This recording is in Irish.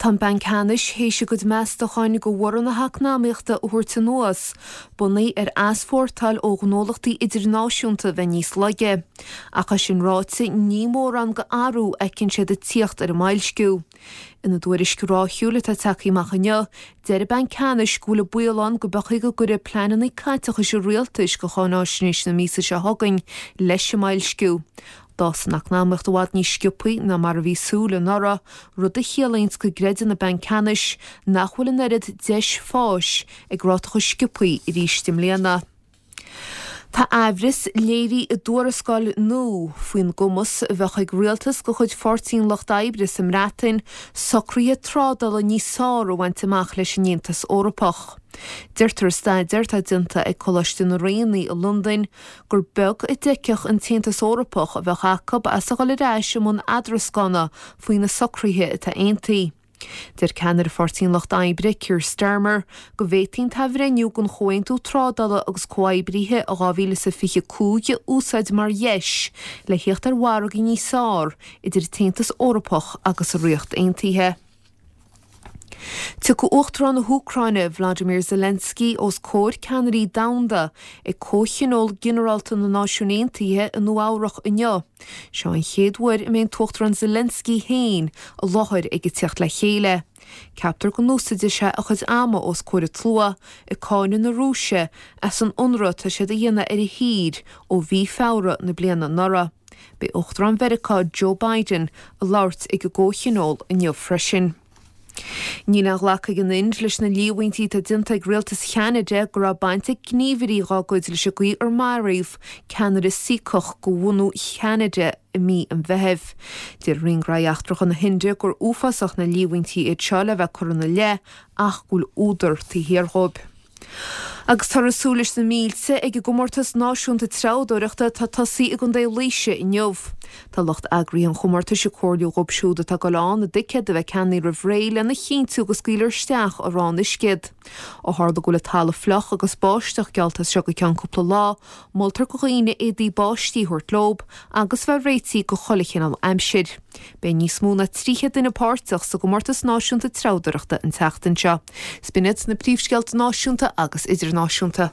Tá ben canis héise go measta cháinnig go bhharan na haacnáíochta uairta nuas, bunaí asfórtal ó gnólachtaí idirnáisiúnta bheith níos laige. Acha sin ráitsa ní mór an go arú ecinn sé de tíocht ar mailsciú. Ina dúiris go ráithúla tá tacaí machane, deir ben canis gúla bualan go bechaí go gur plananaí caitecha sé rialtais go chánáisinis na mísa se hagainn leis se mailsciú. Das nach námacht bhád ní sciúpaí na mar bhí súla nara, rud a chéalains go greidir na ben canis nachhfuil an erid 10 fáis ag rátacha sciúpaí I rístim léana. Tá ahris léirí I dúrascáil nó faoin gomas bheith ag rialtas go chuid 14 locht ebre sem rátain socraí trádal a níos sár ó bhaint amach leis an Aontas Eorpach. Deirtar staidir tá dinta ag choiste na réanaí I London gur beg I deiceach an Aontas Eorpach a bheith achab as a gáil ráis am an adrascána faoin na socraíthe atá aontaí. Der ceannar 14 locht ebre Keir Starmer go bhhéitín tá bhreiniú gon chointú trádala agus coibríthe a gáhíle sa fiche cúige úsáid mar dheis le hiocht ar warg I níos sár idir Aontas Eorpach agus a riocht aontaithe. Tu go uachtarán na Húcráine Vladimir Zelensky os cóir ceannarí damda ag cóchinol generalta na náisiúnaontaithe in nuamhrach inniu. Seo an chéadhuair I mbeidh tuachtarán Zelensky hain a láthair ag teacht le chéile. Ceaptar go núsaide se a chud ama os cóir tlua I cáine na Rúise as an unra tá sé a dhéanana ar a hír ó bhí fára na bliana nara. Be uachtarán Mheiriceá Joe Biden a labhairt ag go cóchinol inniu freisin. Ní nach lecha gan inch leis na líomhaintí tá dinta ag rialtas cheannaide go raibh bainte gníomhairí rágóid leis a gaoth ar mairibh ceannaire sícoch go bhunú cheannaide I mí an bheitheh. Dir ringraíachtrach an na Hinde gur uafasach na líomhaintí I teála bheith corna le ach gúil údar tí hiarthóib. Agus tar asúlis na mílse ag gomórtas náisiúnta trádóireachta tá tosaí ag an dé líise I neomh. Tá locht agraí an chomórta se cóirliú gobsúda tá goláán na dicéad a bheith ceannaí rahréile na chinú go scaoilear steach a rán iscid. Ó tharba go le talla flach agus báisteach gealtas se go ceann cúpla lá, moltar go dhaoine édaí báistí thuirt lob agus bheith réití go cholichéanal aimsir. Bé níos mó na tríchead ina páirteach sa gomórtas náisiúnta trádóireachta an teachtain seo. Spinit na príomhsceilt náisiúnta agus idirnáisiúnta.